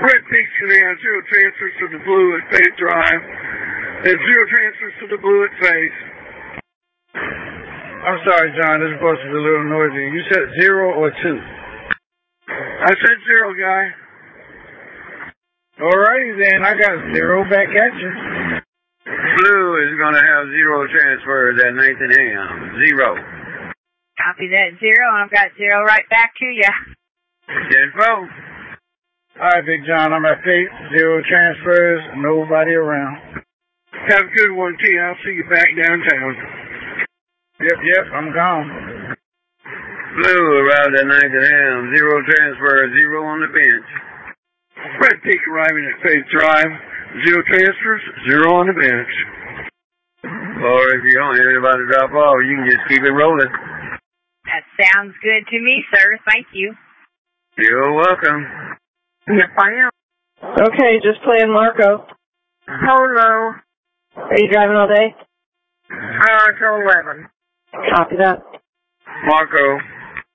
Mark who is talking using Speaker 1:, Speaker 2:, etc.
Speaker 1: Red Peak Command, zero transfers to the blue at Faith Drive, and zero transfers to the blue at Faith.
Speaker 2: I'm sorry, John, this bus is a little noisy. You said 0 or 2?
Speaker 1: I said 0, guy.
Speaker 2: Alrighty then, I got 0 back at you.
Speaker 3: Blue is going to have 0 transfers at 19 a.m. 0.
Speaker 4: Copy that 0. I've got 0 right back to you.
Speaker 3: 10-4.
Speaker 2: Alright, Big John, I'm at Faith. 0 transfers, nobody around.
Speaker 1: Have a good one, T. I'll see you back downtown.
Speaker 2: Yep, I'm gone.
Speaker 3: Blue arrived at 19 a.m. 0 transfers, 0 on the bench.
Speaker 1: Red Peak arriving at Faith Drive, 0 transfers, 0 on the bench.
Speaker 3: Or if you don't have anybody to drop off, you can just keep it rolling.
Speaker 4: That sounds good to me, sir. Thank you.
Speaker 3: You're welcome.
Speaker 5: Yep, I am.
Speaker 6: Okay, just playing Marco.
Speaker 5: Hello.
Speaker 6: Are you driving all day?
Speaker 5: Till 11.
Speaker 6: Copy that.
Speaker 3: Marco.